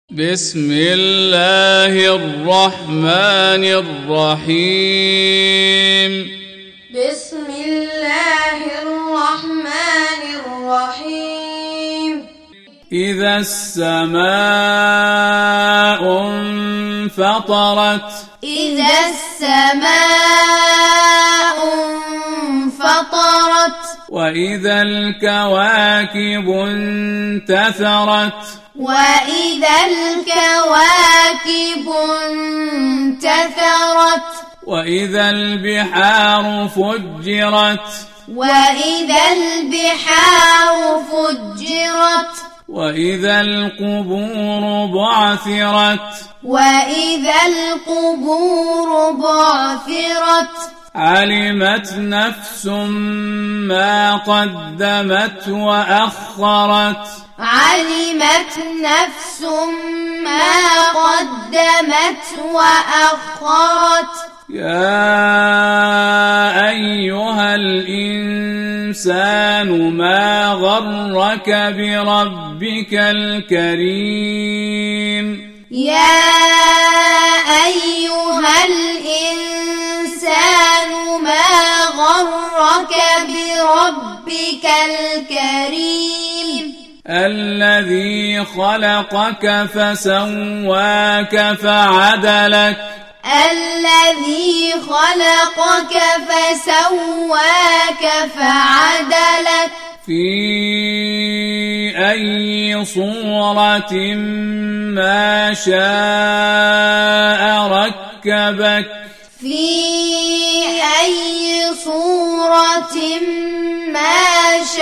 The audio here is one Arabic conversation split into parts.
بسم الله الرحمن الرحيم. بسم الله الرحمن الرحيم. إذا السماء انفطرت. إذا السماء انفطرت. وإذا الكواكب انتثرت. وإذا الكواكب انتثرت. وإذا البحار فجرت. وإذا البحار فجرت. وإذا القبور بعثرت. وإذا القبور بعثرت. علمت نفس ما قدمت وأخرت. علمت نفس ما قدمت وأخرت. يا أيها الإنسان ما غرك بربك الكريم. يا أيها الإنسان ما غرك بربك الكريم. الذي خلقك فسواك فعدلك. الذي خلقك فسواك فعدلك. في أي صورة ما شاء ركبك. في أي صورة ما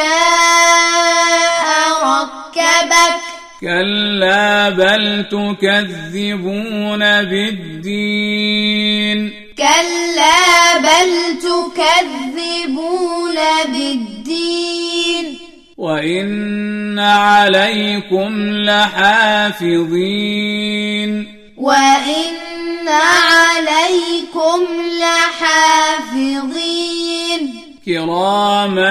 شاء ركبك. كلا بل تكذبون بالدين. كلا بل تكذبون بالدين. وإن عليكم لحافظين. وإن عليكم لحافظين. كراما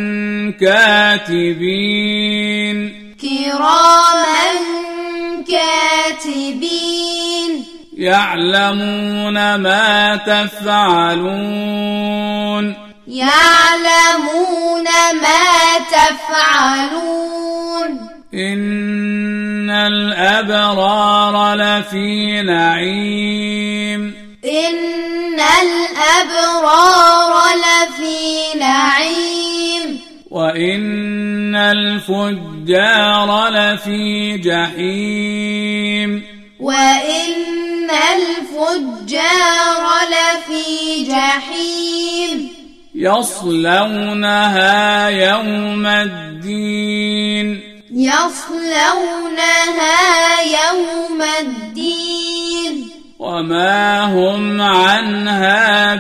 كاتبين. كراما كاتبين. يعلمون ما تفعلون. يعلمون ما تفعلون. إن الأبرار لفي نعيم. إن الأبرار لفي نعيم. وإن الفجار لفي جحيم. وإن الفجار لفي جحيم. يصلونها يوم الدين. يصلونها يوم الدين. وما هم عنها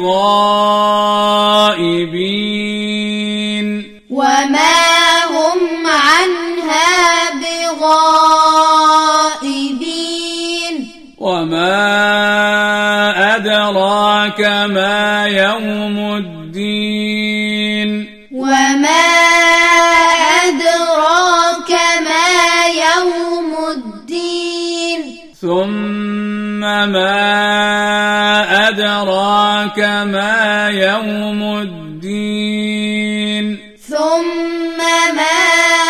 بغائبين. وما هم عنها بغائبين. وما أدراك ما يوم الدين. وما أدراك ما يوم الدين. ثم ما أدراك ما يوم الدين. ثم ما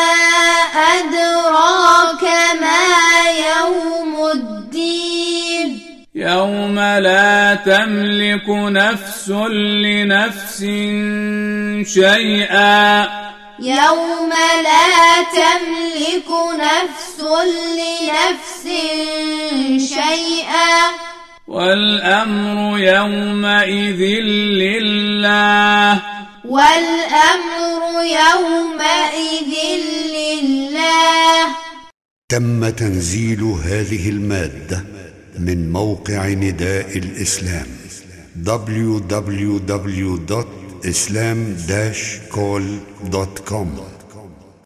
أدراك ما يوم الدين. يوم لا تملك نفس لنفس شيئا. يوم لا تملك نفس لنفس شيئا. والأمر يومئذ لله. والأمر يومئذ لله. تم تنزيل هذه المادة من موقع نداء الإسلام www.islam-call.com